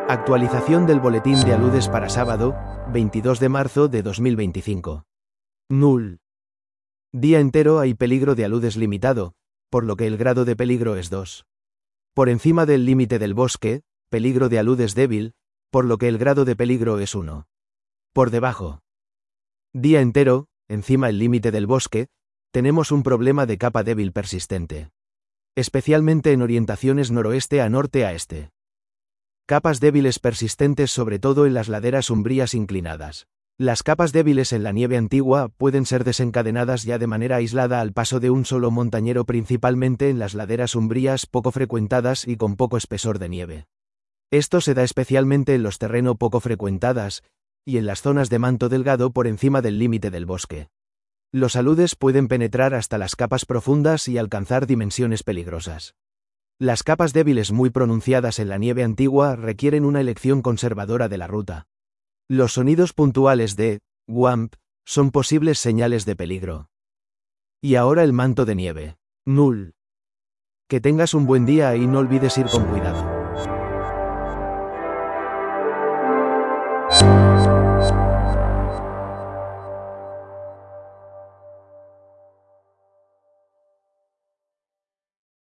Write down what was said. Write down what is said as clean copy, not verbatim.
Actualización del boletín de aludes para sábado, 22 de marzo de 2025. Null. Día entero hay peligro de aludes limitado, por lo que el grado de peligro es 2. Por encima del límite del bosque, peligro de aludes débil, por lo que el grado de peligro es 1. Por debajo. Día entero, encima el límite del bosque, tenemos un problema de capa débil persistente. Especialmente en orientaciones noroeste a norte a este. Capas débiles persistentes sobre todo en las laderas umbrías inclinadas. Las capas débiles en la nieve antigua pueden ser desencadenadas ya de manera aislada al paso de un solo montañero, principalmente en las laderas umbrías poco frecuentadas y con poco espesor de nieve. Esto se da especialmente en los terrenos poco frecuentadas y en las zonas de manto delgado por encima del límite del bosque. Los aludes pueden penetrar hasta las capas profundas y alcanzar dimensiones peligrosas. Las capas débiles muy pronunciadas en la nieve antigua requieren una elección conservadora de la ruta. Los sonidos puntuales de WAMP son posibles señales de peligro. Y ahora el manto de nieve. Null. Que tengas un buen día y no olvides ir con cuidado.